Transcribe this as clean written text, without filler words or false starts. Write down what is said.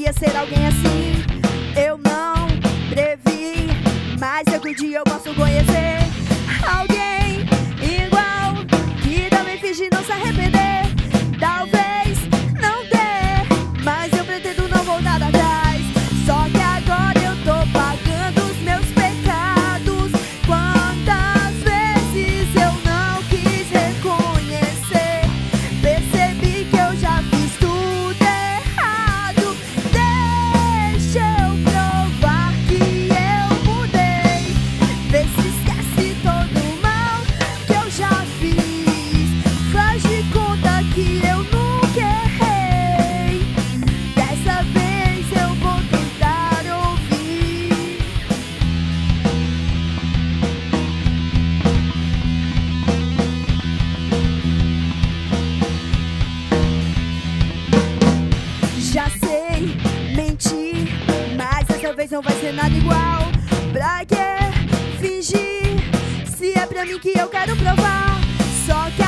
ia ser alguém assim. Eu não previ, mas algum dia eu posso conhecer alguém igual, que também finge não se arrepender. Talvez não dê, mas eu pretendo não voltar atrás. Só que agora eu tô pagando os meus pecados. Quantas vezes eu não quis reconhecer, percebi que eu já fiz tudo errado. Deixa eu provar que eu mudei. Vê se esquece todo o mal que eu já fiz. Faz de conta que eu nunca errei. Dessa vez eu vou tentar ouvir. Já sei mentir, mas dessa vez não vai ser nada igual. Pra que fingir, se é pra mim que eu quero provar? Só que